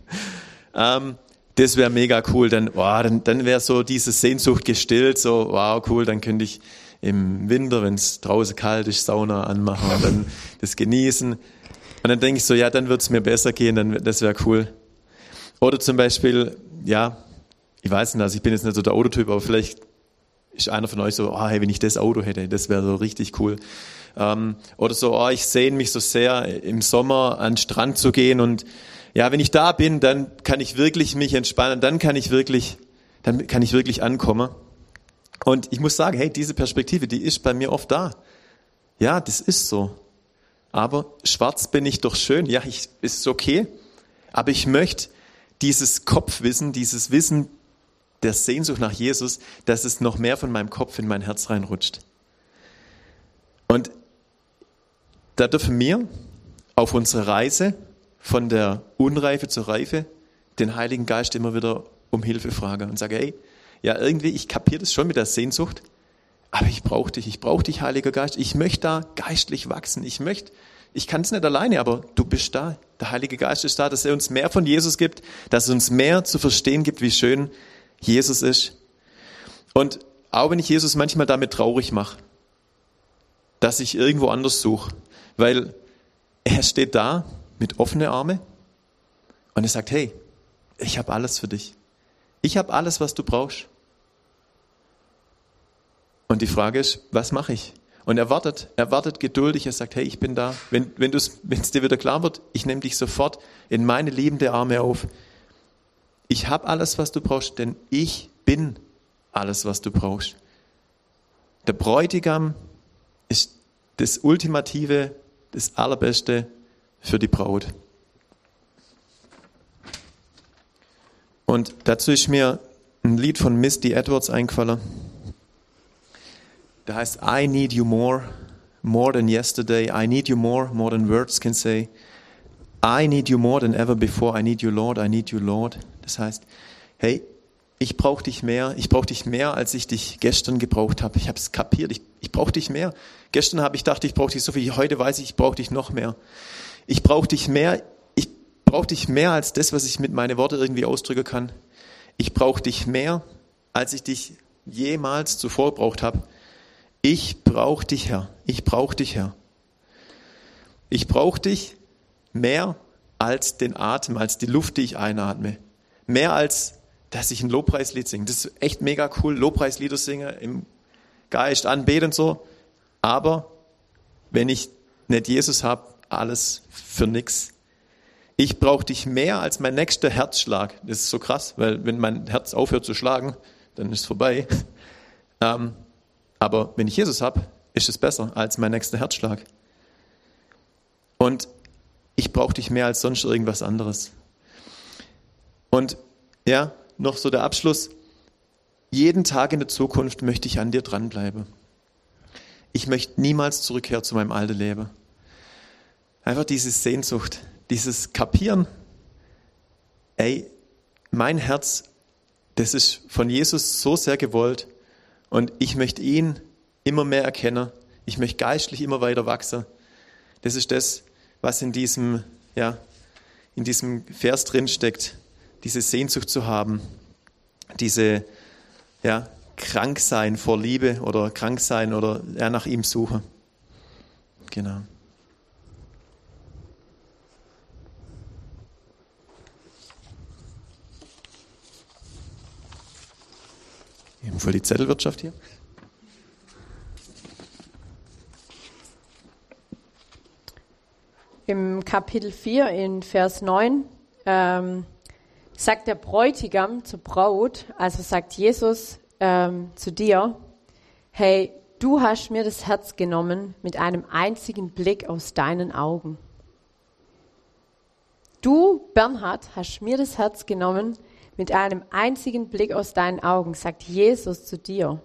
das wäre mega cool. Dann wäre so diese Sehnsucht gestillt, so, wow, cool, dann könnte ich im Winter, wenn es draußen kalt ist, Sauna anmachen und dann das genießen. Und dann denke ich so, ja, dann wird es mir besser gehen, das wäre cool. Oder zum Beispiel, ich weiß nicht, also ich bin jetzt nicht so der Autotyp, aber vielleicht ist einer von euch so, hey, wenn ich das Auto hätte, das wäre so richtig cool. Oder so, ich sehne mich so sehr, im Sommer an den Strand zu gehen und wenn ich da bin, dann kann ich wirklich mich entspannen, dann kann ich wirklich ankommen. Und ich muss sagen, hey, diese Perspektive, die ist bei mir oft da. Ja, das ist so. Aber schwarz bin ich doch schön. Ja, ist okay. Aber ich möchte dieses Kopfwissen, dieses Wissen der Sehnsucht nach Jesus, dass es noch mehr von meinem Kopf in mein Herz reinrutscht. Und da dürfen wir auf unserer Reise von der Unreife zur Reife den Heiligen Geist immer wieder um Hilfe fragen und sage, irgendwie, ich kapiere das schon mit der Sehnsucht, aber ich brauche dich, Heiliger Geist. Ich möchte da geistlich wachsen. Ich kann es nicht alleine, aber du bist da. Der Heilige Geist ist da, dass er uns mehr von Jesus gibt, dass er uns mehr zu verstehen gibt, wie schön Jesus ist. Und auch wenn ich Jesus manchmal damit traurig mache, dass ich irgendwo anders suche, weil er steht da mit offenen Armen und er sagt, hey, ich habe alles für dich. Ich habe alles, was du brauchst. Und die Frage ist, was mache ich? Und er wartet geduldig, er sagt, hey, ich bin da. Wenn es dir wieder klar wird, ich nehme dich sofort in meine liebende Arme auf. Ich habe alles, was du brauchst, denn ich bin alles, was du brauchst. Der Bräutigam ist das Ultimative, das Allerbeste für die Braut. Und dazu ist mir ein Lied von Misty Edwards eingefallen. Da heißt, I need you more than yesterday. I need you more than words can say. I need you more than ever before. I need you, Lord. Das heißt, hey, ich brauche dich mehr, als ich dich gestern gebraucht habe. Ich habe es kapiert, ich brauche dich mehr. Gestern habe ich gedacht, ich brauche dich so viel, heute weiß ich brauche dich noch mehr. Ich brauche dich mehr als das, was ich mit meinen Worten irgendwie ausdrücken kann. Ich brauche dich mehr, als ich dich jemals zuvor gebraucht habe. Ich brauche dich, Herr. Ich brauche dich, Herr. Ich brauche dich mehr als den Atem, als die Luft, die ich einatme. Mehr als, dass ich ein Lobpreislied singe. Das ist echt mega cool, Lobpreislieder singen, im Geist anbeten und so. Aber wenn ich nicht Jesus habe, alles für nix. Ich brauche dich mehr als mein nächster Herzschlag. Das ist so krass, weil wenn mein Herz aufhört zu schlagen, dann ist es vorbei. Aber wenn ich Jesus habe, ist es besser als mein nächster Herzschlag. Und ich brauche dich mehr als sonst irgendwas anderes. Und noch so der Abschluss. Jeden Tag in der Zukunft möchte ich an dir dranbleiben. Ich möchte niemals zurückkehren zu meinem alten Leben. Einfach diese Sehnsucht, dieses Kapieren. Mein Herz, das ist von Jesus so sehr gewollt und ich möchte ihn immer mehr erkennen. Ich möchte geistlich immer weiter wachsen. Das ist das, was in diesem Vers drin steckt, diese Sehnsucht zu haben, diese krank sein vor Liebe oder krank sein oder nach ihm suchen. Genau. Voll die Zettelwirtschaft hier. Im Kapitel 4 in Vers 9 sagt der Bräutigam zur Braut, also sagt Jesus zu dir, hey, du hast mir das Herz genommen mit einem einzigen Blick aus deinen Augen. Du, Bernhard, hast mir das Herz genommen mit einem einzigen Blick aus deinen Augen, sagt Jesus zu dir.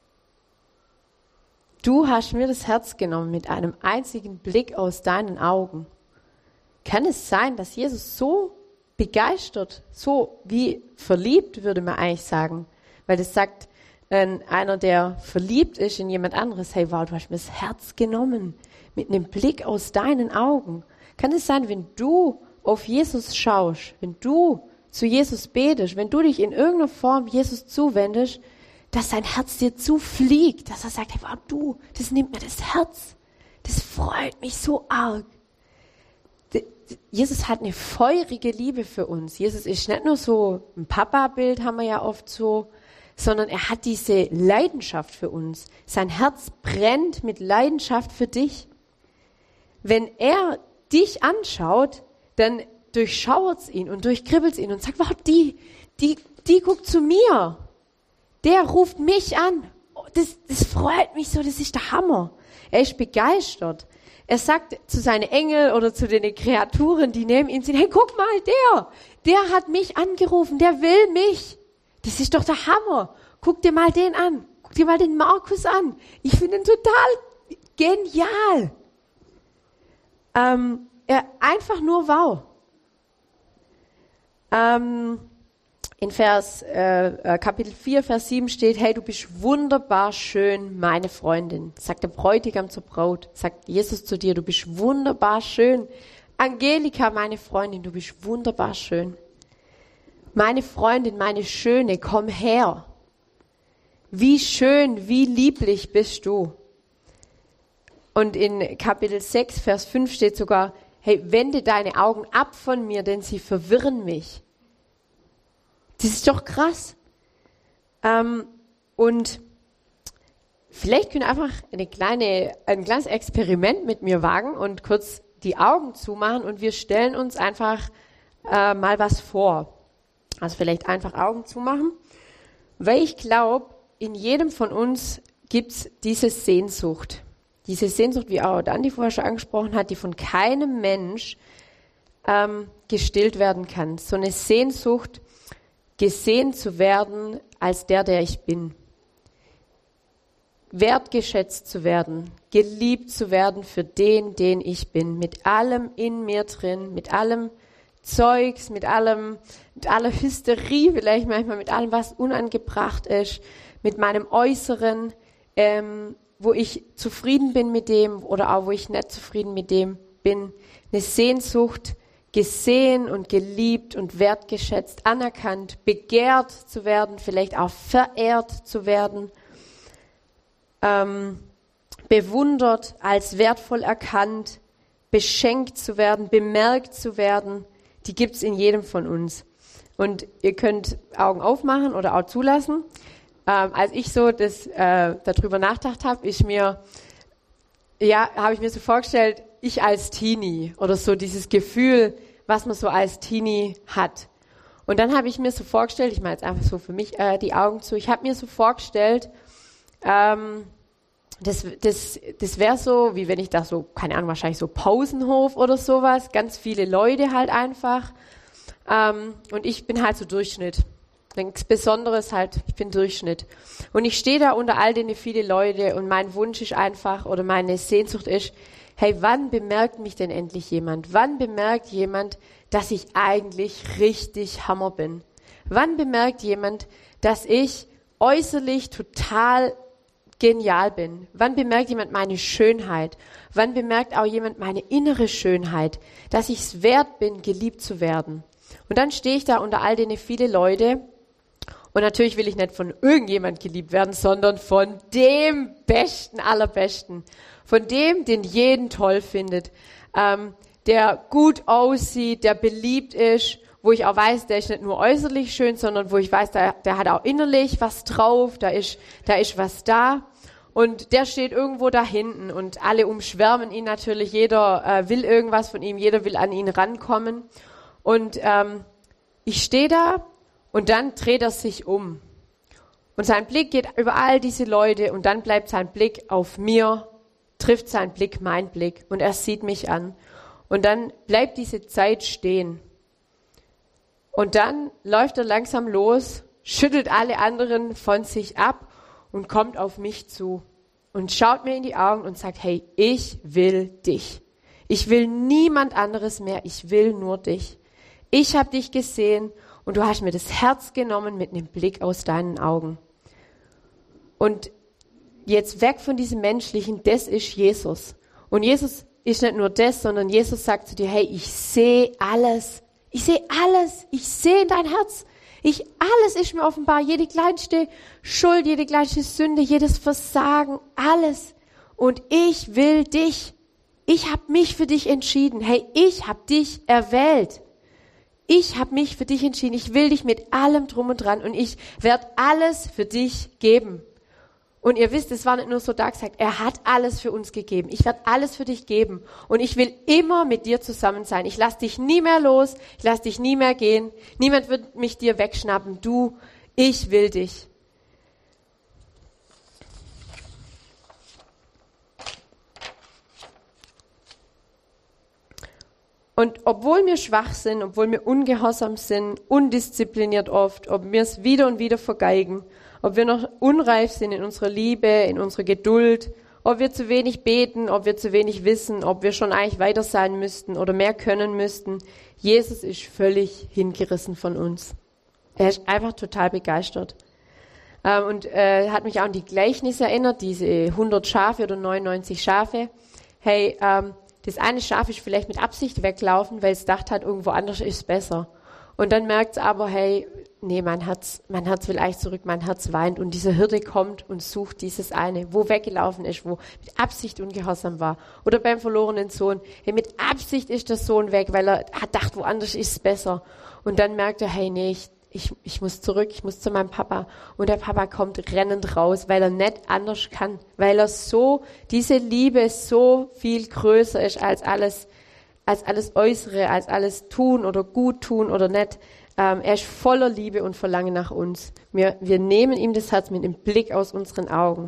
Du hast mir das Herz genommen mit einem einzigen Blick aus deinen Augen. Kann es sein, dass Jesus so begeistert, so wie verliebt, würde man eigentlich sagen, weil das sagt einer, der verliebt ist in jemand anderes, hey, wow, du hast mir das Herz genommen mit einem Blick aus deinen Augen. Kann es sein, wenn du auf Jesus schaust, wenn du zu Jesus betest, wenn du dich in irgendeiner Form Jesus zuwendest, dass sein Herz dir zufliegt, dass er sagt, hey, wow, du, das nimmt mir das Herz, das freut mich so arg. Jesus hat eine feurige Liebe für uns. Jesus ist nicht nur so ein Papa-Bild, haben wir ja oft so, sondern er hat diese Leidenschaft für uns. Sein Herz brennt mit Leidenschaft für dich. Wenn er dich anschaut, dann durchschauert es ihn und durchkribbelt es ihn und sagt, wow, die guckt zu mir. Der ruft mich an. Oh, das freut mich so, das ist der Hammer. Er ist begeistert. Er sagt zu seinen Engeln oder zu den Kreaturen, die neben ihm sind, hey, guck mal, der hat mich angerufen, der will mich. Das ist doch der Hammer. Guck dir mal den an. Guck dir mal den Markus an. Ich finde ihn total genial. Einfach nur wow. In Kapitel 4, Vers 7 steht, hey, du bist wunderbar schön, meine Freundin. Sagt der Bräutigam zur Braut, sagt Jesus zu dir, du bist wunderbar schön. Angelika, meine Freundin, du bist wunderbar schön. Meine Freundin, meine Schöne, komm her. Wie schön, wie lieblich bist du. Und in Kapitel 6, Vers 5 steht sogar, hey, wende deine Augen ab von mir, denn sie verwirren mich. Das ist doch krass. Und vielleicht können wir einfach ein kleines Experiment mit mir wagen und kurz die Augen zumachen und wir stellen uns einfach mal was vor. Also vielleicht einfach Augen zumachen, weil ich glaube, in jedem von uns gibt es diese Sehnsucht. Diese Sehnsucht, wie auch Andi vorher schon angesprochen hat, die von keinem Mensch gestillt werden kann. So eine Sehnsucht, gesehen zu werden als der ich bin. Wertgeschätzt zu werden, geliebt zu werden für den ich bin. Mit allem in mir drin, mit allem Zeugs, mit aller Hysterie, vielleicht manchmal mit allem, was unangebracht ist, mit meinem Äußeren, wo ich zufrieden bin mit dem oder auch wo ich nicht zufrieden mit dem bin. Eine Sehnsucht, gesehen und geliebt und wertgeschätzt, anerkannt, begehrt zu werden, vielleicht auch verehrt zu werden, bewundert, als wertvoll erkannt, beschenkt zu werden, bemerkt zu werden, die gibt's in jedem von uns. Und ihr könnt Augen aufmachen oder auch zulassen. Als ich so darüber nachgedacht habe, habe ich mir so vorgestellt, ich als Teenie oder so dieses Gefühl, was man so als Teenie hat. Und dann habe ich mir so vorgestellt, ich mache jetzt einfach so für mich die Augen zu, ich habe mir so vorgestellt, das wäre so, wie wenn ich da so, keine Ahnung, wahrscheinlich so Pausenhof oder sowas, ganz viele Leute halt einfach. Und ich bin halt so Durchschnitt. Nichts Besonderes halt, ich bin Durchschnitt. Und ich stehe da unter all denen viele Leute und mein Wunsch ist einfach, oder meine Sehnsucht ist, hey, wann bemerkt mich denn endlich jemand? Wann bemerkt jemand, dass ich eigentlich richtig Hammer bin? Wann bemerkt jemand, dass ich äußerlich total genial bin? Wann bemerkt jemand meine Schönheit? Wann bemerkt auch jemand meine innere Schönheit, dass ich es wert bin, geliebt zu werden? Und dann stehe ich da unter all denen viele Leute und natürlich will ich nicht von irgendjemand geliebt werden, sondern von dem Besten, Allerbesten. Von dem, den jeden toll findet, der gut aussieht, der beliebt ist, wo ich auch weiß, der ist nicht nur äußerlich schön, sondern wo ich weiß, der hat auch innerlich was drauf, da ist was da. Und der steht irgendwo da hinten und alle umschwärmen ihn natürlich, jeder will irgendwas von ihm, jeder will an ihn rankommen. Und ich stehe da und dann dreht er sich um. Und sein Blick geht über all diese Leute und dann bleibt sein Blick auf mir, trifft sein Blick mein Blick und er sieht mich an. Und dann bleibt diese Zeit stehen. Und dann läuft er langsam los, schüttelt alle anderen von sich ab und kommt auf mich zu und schaut mir in die Augen und sagt, hey, ich will dich. Ich will niemand anderes mehr, ich will nur dich. Ich habe dich gesehen und du hast mir das Herz genommen mit einem Blick aus deinen Augen. Und jetzt weg von diesem Menschlichen, das ist Jesus. Und Jesus ist nicht nur das, sondern Jesus sagt zu dir, hey, ich sehe alles. Ich sehe alles. Ich sehe in dein Herz. Alles ist mir offenbar. Jede kleinste Schuld, jede kleinste Sünde, jedes Versagen, alles. Und ich will dich. Ich habe mich für dich entschieden. Hey, ich habe dich erwählt. Ich habe mich für dich entschieden. Ich will dich mit allem drum und dran und ich werde alles für dich geben. Und ihr wisst, es war nicht nur so da gesagt, er hat alles für uns gegeben. Ich werde alles für dich geben. Und ich will immer mit dir zusammen sein. Ich lasse dich nie mehr los. Ich lasse dich nie mehr gehen. Niemand wird mich dir wegschnappen. Ich will dich. Und obwohl wir schwach sind, obwohl wir ungehorsam sind, undiszipliniert oft, ob wir es wieder und wieder vergeigen, ob wir noch unreif sind in unserer Liebe, in unserer Geduld, ob wir zu wenig beten, ob wir zu wenig wissen, ob wir schon eigentlich weiter sein müssten oder mehr können müssten. Jesus ist völlig hingerissen von uns. Er ist einfach total begeistert. Und hat mich auch an die Gleichnisse erinnert, diese 100 Schafe oder 99 Schafe. Hey, das eine Schaf ist vielleicht mit Absicht weglaufen, weil es gedacht hat, irgendwo anders ist es besser. Und dann merkt es aber, hey, nee, mein Herz will eigentlich zurück, mein Herz weint. Und dieser Hirte kommt und sucht dieses eine, wo weggelaufen ist, wo mit Absicht ungehorsam war. Oder beim verlorenen Sohn. Hey, mit Absicht ist der Sohn weg, weil er hat gedacht, woanders ist es besser. Und dann merkt er, hey, nee, ich muss zurück, ich muss zu meinem Papa. Und der Papa kommt rennend raus, weil er nicht anders kann. Weil er diese Liebe so viel größer ist als alles Äußere, als alles tun oder gut tun oder nicht. Er ist voller Liebe und Verlangen nach uns. Wir nehmen ihm das Herz mit dem Blick aus unseren Augen.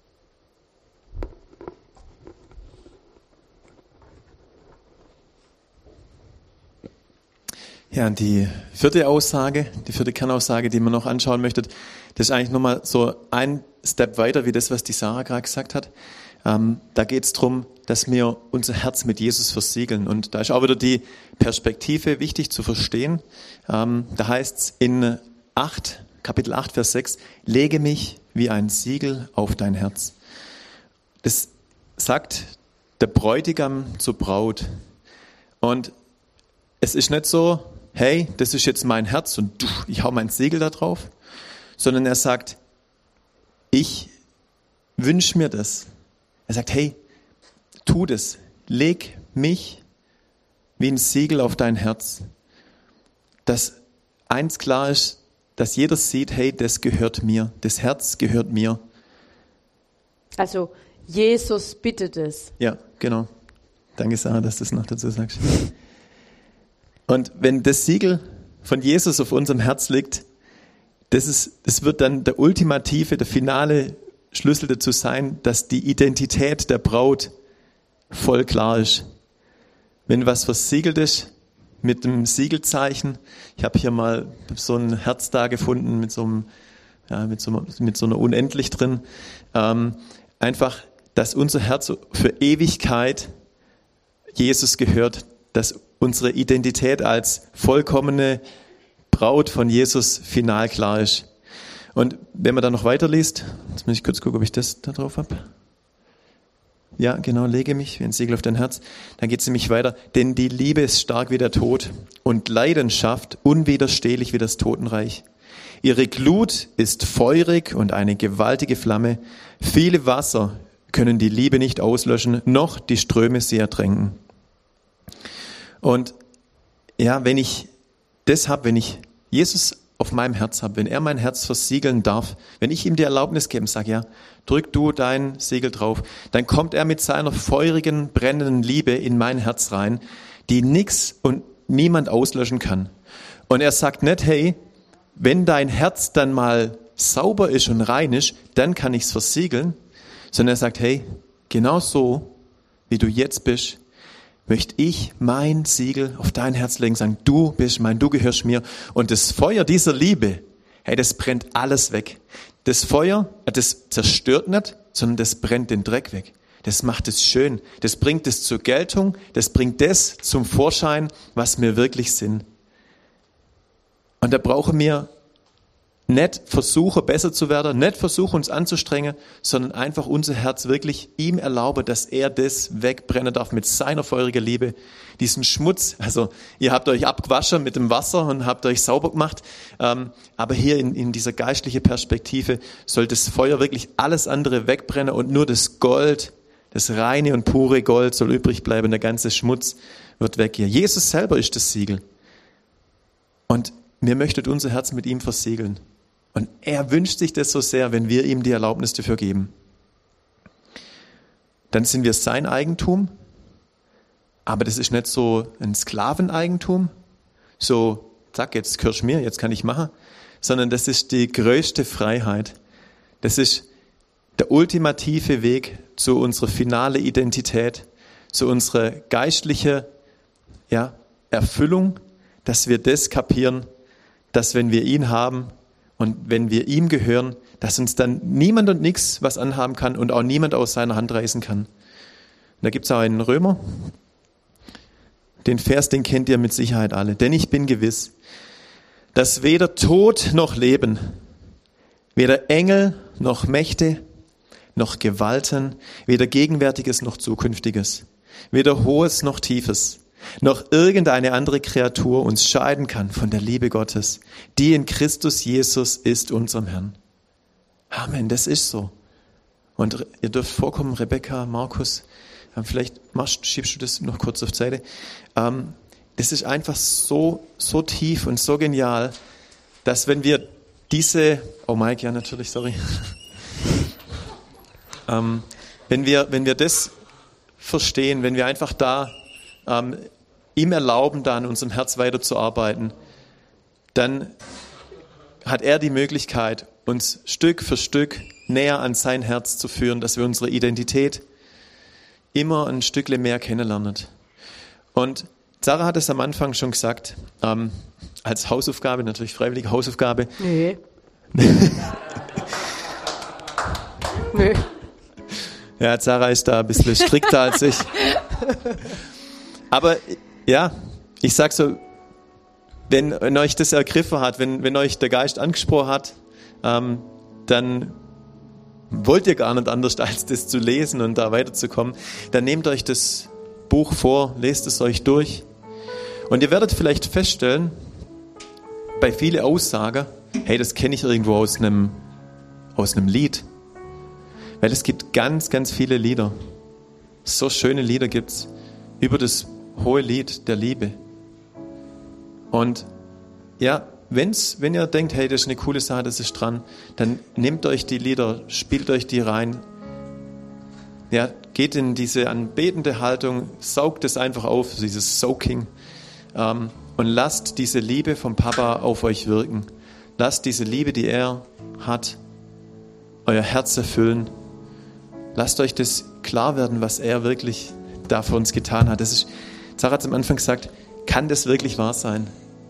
Ja, und die vierte Kernaussage, die man noch anschauen möchte, das ist eigentlich nochmal so ein Step weiter, wie das, was die Sarah gerade gesagt hat. Da geht es darum, dass wir unser Herz mit Jesus versiegeln. Und da ist auch wieder die Perspektive wichtig zu verstehen. Da heißt es in Kapitel 8, Vers 6, lege mich wie ein Siegel auf dein Herz. Das sagt der Bräutigam zur Braut. Und es ist nicht so, hey, das ist jetzt mein Herz und ich hau mein Siegel da drauf, sondern er sagt, ich wünsche mir das. Er sagt, hey, tu das, leg mich wie ein Siegel auf dein Herz. Dass eins klar ist, dass jeder sieht, hey, das gehört mir, das Herz gehört mir. Also Jesus bittet es. Ja, genau. Danke, Sarah, dass du das noch dazu sagst. Und wenn das Siegel von Jesus auf unserem Herz liegt, das wird dann der finale Schlüssel dazu sein, dass die Identität der Braut voll klar ist. Wenn was versiegelt ist mit dem Siegelzeichen, ich habe hier mal so ein Herz da gefunden mit so einer Unendlich drin, einfach, dass unser Herz für Ewigkeit Jesus gehört, dass unsere Identität als vollkommene Braut von Jesus final klar ist. Und wenn man dann noch weiterliest, jetzt muss ich kurz gucken, ob ich das da drauf habe. Ja, genau, lege mich wie ein Segel auf dein Herz. Dann geht es nämlich weiter. Denn die Liebe ist stark wie der Tod und Leidenschaft unwiderstehlich wie das Totenreich. Ihre Glut ist feurig und eine gewaltige Flamme. Viele Wasser können die Liebe nicht auslöschen, noch die Ströme sie ertränken. Und ja, wenn ich das habe, wenn ich Jesus auf meinem Herz habe, wenn er mein Herz versiegeln darf, wenn ich ihm die Erlaubnis gebe und sage, ja, drück du dein Siegel drauf, dann kommt er mit seiner feurigen, brennenden Liebe in mein Herz rein, die nix und niemand auslöschen kann. Und er sagt nicht, hey, wenn dein Herz dann mal sauber ist und rein ist, dann kann ich's versiegeln, sondern er sagt, hey, genau so, wie du jetzt bist, möchte ich mein Siegel auf dein Herz legen, sagen, du bist mein, du gehörst mir. Und das Feuer dieser Liebe, hey, das brennt alles weg. Das Feuer, das zerstört nicht, sondern das brennt den Dreck weg. Das macht es schön. Das bringt es zur Geltung. Das bringt das zum Vorschein, was wir wirklich sind. Und da brauchen wir nicht versuchen, besser zu werden, nicht versuchen, uns anzustrengen, sondern einfach unser Herz wirklich ihm erlauben, dass er das wegbrennen darf mit seiner feurigen Liebe. Diesen Schmutz, also ihr habt euch abgewaschen mit dem Wasser und habt euch sauber gemacht, aber hier in dieser geistlichen Perspektive soll das Feuer wirklich alles andere wegbrennen und nur das Gold, das reine und pure Gold soll übrig bleiben, der ganze Schmutz wird weggehen. Jesus selber ist das Siegel. Und wir möchten unser Herz mit ihm versiegeln. Und er wünscht sich das so sehr, wenn wir ihm die Erlaubnis dafür geben. Dann sind wir sein Eigentum, aber das ist nicht so ein Sklaveneigentum, so, zack, jetzt gehörst du mir, jetzt kann ich machen, sondern das ist die größte Freiheit. Das ist der ultimative Weg zu unserer finalen Identität, zu unserer geistlichen Erfüllung, dass wir das kapieren, dass wenn wir ihn haben, und wenn wir ihm gehören, dass uns dann niemand und nichts was anhaben kann und auch niemand aus seiner Hand reißen kann. Und da gibt es auch einen Römer, den Vers, den kennt ihr mit Sicherheit alle. Denn ich bin gewiss, dass weder Tod noch Leben, weder Engel noch Mächte, noch Gewalten, weder Gegenwärtiges noch Zukünftiges, weder Hohes noch Tiefes, noch irgendeine andere Kreatur uns scheiden kann von der Liebe Gottes, die in Christus Jesus ist, unserem Herrn. Amen, das ist so. Und ihr dürft vorkommen, Rebecca, Markus, vielleicht schiebst du das noch kurz auf die Seite. Das ist einfach so tief und so genial, dass wenn wir diese, oh Mike, ja natürlich, sorry. Wenn wir das verstehen, wenn wir einfach da ihm erlauben, da an unserem Herz weiterzuarbeiten, dann hat er die Möglichkeit, uns Stück für Stück näher an sein Herz zu führen, dass wir unsere Identität immer ein Stückchen mehr kennenlernen. Und Sarah hat es am Anfang schon gesagt, als Hausaufgabe, natürlich freiwillige Hausaufgabe. Nee. Nö. Ja, Sarah ist da ein bisschen strikter als ich. Aber ja, ich sag so, wenn euch das ergriffen hat, wenn euch der Geist angesprochen hat, dann wollt ihr gar nicht anders, als das zu lesen und da weiterzukommen. Dann nehmt euch das Buch vor, lest es euch durch. Und ihr werdet vielleicht feststellen, bei vielen Aussagen, hey, das kenne ich irgendwo aus einem Lied. Weil es gibt ganz, ganz viele Lieder. So schöne Lieder gibt's über das hohe Lied der Liebe. Und ja, wenn ihr denkt, hey, das ist eine coole Sache, das ist dran, dann nehmt euch die Lieder, spielt euch die rein. Ja, geht in diese anbetende Haltung, saugt es einfach auf, dieses Soaking, und lasst diese Liebe vom Papa auf euch wirken. Lasst diese Liebe, die er hat, euer Herz erfüllen. Lasst euch das klar werden, was er wirklich da für uns getan hat. Sarah hat es am Anfang gesagt, kann das wirklich wahr sein?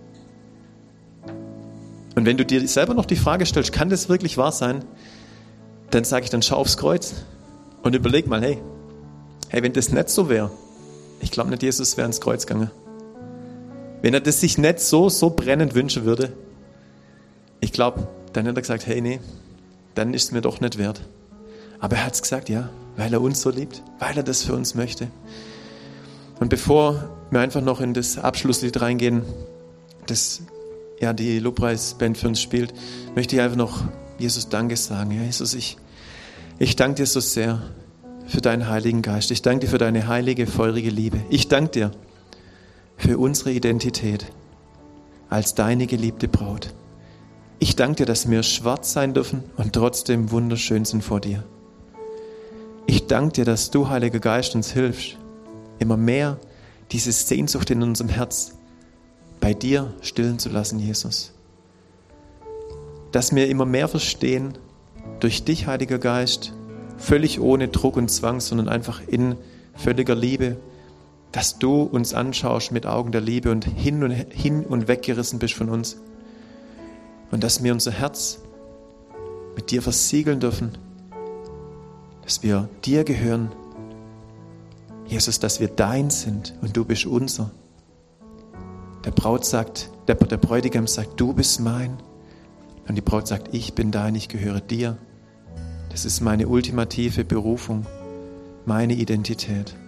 Und wenn du dir selber noch die Frage stellst, kann das wirklich wahr sein? Dann sage ich, dann schau aufs Kreuz und überleg mal, hey, wenn das nicht so wäre, ich glaube nicht, Jesus wäre ins Kreuz gegangen. Wenn er das sich nicht so brennend wünschen würde, ich glaube, dann hat er gesagt, hey, nee, dann ist es mir doch nicht wert. Aber er hat es gesagt, ja, weil er uns so liebt, weil er das für uns möchte. Und bevor wir einfach noch in das Abschlusslied reingehen, das ja die Lobpreisband für uns spielt, möchte ich einfach noch Jesus Danke sagen. Ja, Jesus, ich danke dir so sehr für deinen Heiligen Geist. Ich danke dir für deine heilige, feurige Liebe. Ich danke dir für unsere Identität als deine geliebte Braut. Ich danke dir, dass wir schwarz sein dürfen und trotzdem wunderschön sind vor dir. Ich danke dir, dass du, Heiliger Geist, uns hilfst, immer mehr diese Sehnsucht in unserem Herz bei dir stillen zu lassen, Jesus. Dass wir immer mehr verstehen, durch dich, Heiliger Geist, völlig ohne Druck und Zwang, sondern einfach in völliger Liebe, dass du uns anschaust mit Augen der Liebe und hin und weggerissen bist von uns. Und dass wir unser Herz mit dir versiegeln dürfen, dass wir dir gehören, Jesus, dass wir dein sind und du bist unser. Der Bräutigam sagt, du bist mein. Und die Braut sagt, ich bin dein, ich gehöre dir. Das ist meine ultimative Berufung, meine Identität.